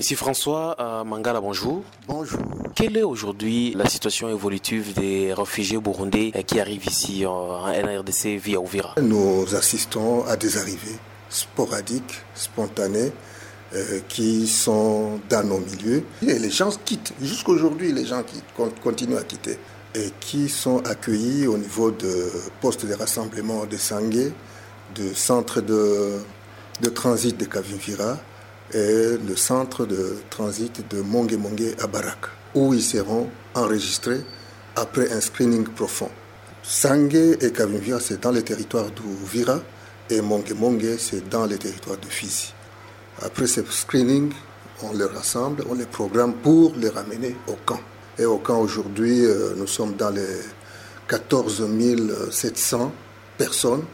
Monsieur François Mangala, bonjour. Bonjour. Quelle est aujourd'hui la situation évolutive des réfugiés burundais qui arrivent ici en RDC via Uvira? Nous assistons à des arrivées sporadiques, spontanées, qui sont dans nos milieux. Et les gens quittent. Jusqu'aujourd'hui, les gens continuent à quitter. Et qui sont accueillis au niveau de postes de rassemblement de Sangué, de centre de transit de Kavimvira et le centre de transit de Monge à Barak, où ils seront enregistrés après un screening profond. Sangué et Kavimvira, c'est dans les territoires d'Uvira, et Monge c'est dans les territoires de Fizi. Après ce screening, on les rassemble, on les programme pour les ramener au camp. Et au camp aujourd'hui, nous sommes dans les 14 700 personnes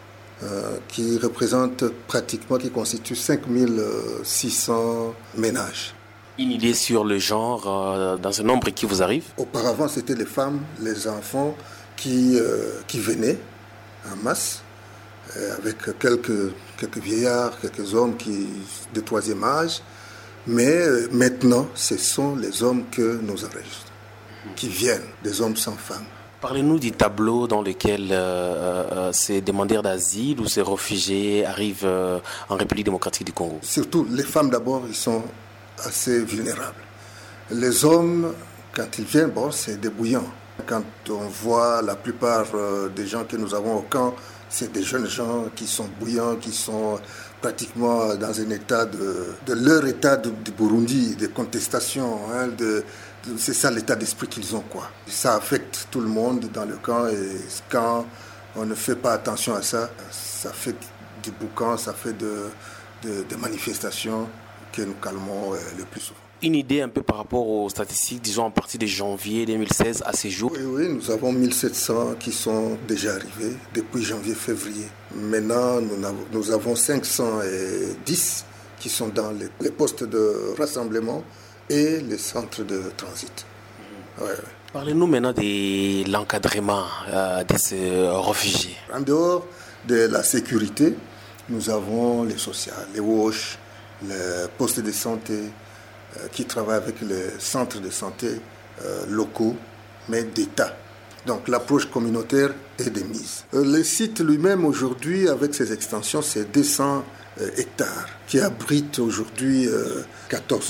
qui représentent pratiquement, qui constituent 5 600 ménages. Une idée sur le genre dans ce nombre qui vous arrive? Auparavant, c'était les femmes, les enfants qui venaient en masse, avec quelques vieillards, quelques hommes de troisième âge. Mais maintenant, ce sont les hommes que nous enregistrons, qui viennent, des hommes sans femmes. Parlez-nous du tableau dans lequel ces demandeurs d'asile ou ces réfugiés arrivent en République démocratique du Congo. Surtout, les femmes d'abord, ils sont assez vulnérables. Les hommes, quand ils viennent, c'est des bouillants. Quand on voit la plupart des gens que nous avons au camp, c'est des jeunes gens qui sont bouillants, qui sont pratiquement dans un état de leur état du Burundi, de contestation. C'est ça l'état d'esprit qu'ils ont, quoi. Ça affecte tout le monde dans le camp, et quand on ne fait pas attention à ça, ça fait du boucan, ça fait de manifestations que nous calmons le plus souvent. Une idée un peu par rapport aux statistiques, disons à partir de janvier 2016 à ces jours? Oui, nous avons 1700 qui sont déjà arrivés depuis janvier-février. Maintenant, nous avons 510 qui sont dans les postes de rassemblement et les centres de transit. Ouais. Parlez-nous maintenant de l'encadrement de ces réfugiés. En dehors de la sécurité, nous avons les sociales, les WASH, les postes de santé, qui travaillent avec les centres de santé locaux, mais d'État. Donc l'approche communautaire est de mise. Le site lui-même aujourd'hui, avec ses extensions, c'est 200 hectares, qui abrite aujourd'hui 14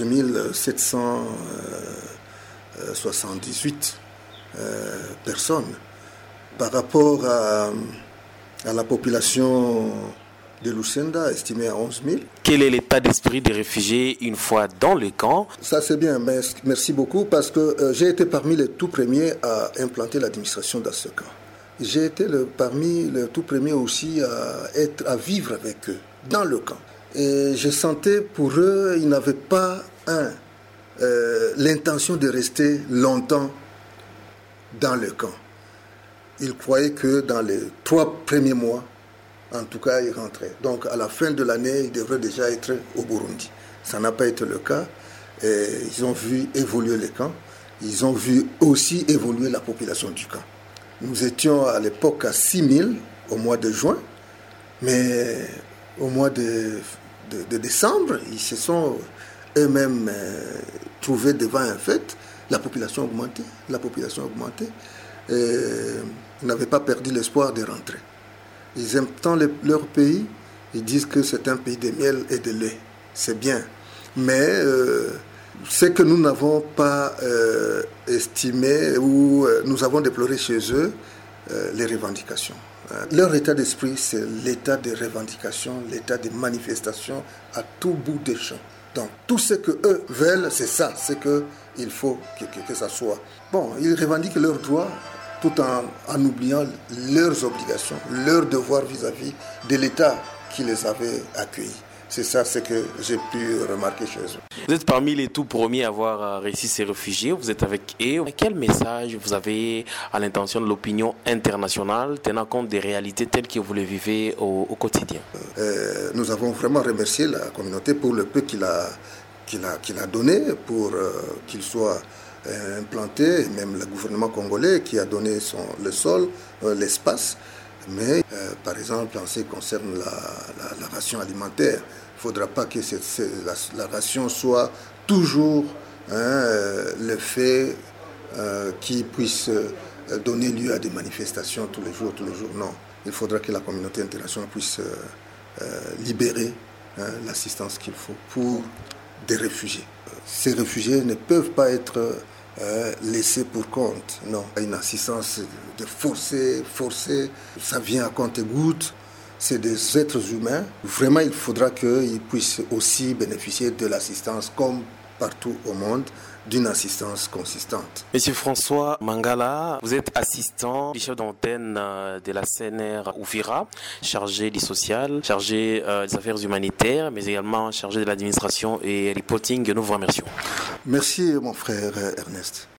778 personnes. Par rapport à la population de Lucenda, estimée à 11 000. Quel est l'état d'esprit des réfugiés une fois dans le camp? Ça c'est bien, merci beaucoup, parce que j'ai été parmi les tout premiers à implanter l'administration dans ce camp. J'ai été parmi les tout premiers aussi à vivre avec eux, dans le camp. Et je sentais pour eux, ils n'avaient pas l'intention de rester longtemps dans le camp. Ils croyaient que dans les 3 premiers mois, en tout cas, ils rentraient. Donc, à la fin de l'année, ils devraient déjà être au Burundi. Ça n'a pas été le cas. Et ils ont vu évoluer les camps. Ils ont vu aussi évoluer la population du camp. Nous étions à l'époque à 6 000 au mois de juin. Mais au mois de décembre, ils se sont eux-mêmes trouvés devant un fait. La population a augmenté. Et ils n'avaient pas perdu l'espoir de rentrer. Ils aiment tant leur pays, ils disent que c'est un pays de miel et de lait. C'est bien. Mais ce que nous n'avons pas estimé ou nous avons déploré chez eux, les revendications. Leur état d'esprit, c'est l'état de revendication, l'état de manifestation à tout bout des champs. Donc tout ce qu'eux veulent, c'est ça, c'est qu'il faut que ça soit. Bon, ils revendiquent leurs droits, tout en oubliant leurs obligations, leurs devoirs vis-à-vis de l'État qui les avait accueillis. C'est ça ce que j'ai pu remarquer chez eux. Vous êtes parmi les tout premiers à avoir réussi ces réfugiés, vous êtes avec eux. Quel message vous avez à l'intention de l'opinion internationale, tenant compte des réalités telles que vous les vivez au quotidien? Nous avons vraiment remercié la communauté pour le peu qu'il a donné pour qu'il soit implanté, et même le gouvernement congolais qui a donné le sol, l'espace. Mais par exemple, en ce qui concerne la ration alimentaire, il ne faudra pas que la ration soit toujours le fait qui puisse donner lieu à des manifestations tous les jours. Non. Il faudra que la communauté internationale puisse libérer l'assistance qu'il faut pour des réfugiés. Ces réfugiés ne peuvent pas être laissés pour compte. Non, une assistance de forcée, ça vient à compte-gouttes. C'est des êtres humains. Vraiment, il faudra qu'ils puissent aussi bénéficier de l'assistance comme partout au monde, d'une assistance consistante. Monsieur François Mangala, vous êtes assistant du chef d'antenne de la CNR Uvira, chargé du social, chargé des affaires humanitaires, mais également chargé de l'administration et reporting. Nous vous remercions. Merci mon frère Ernest.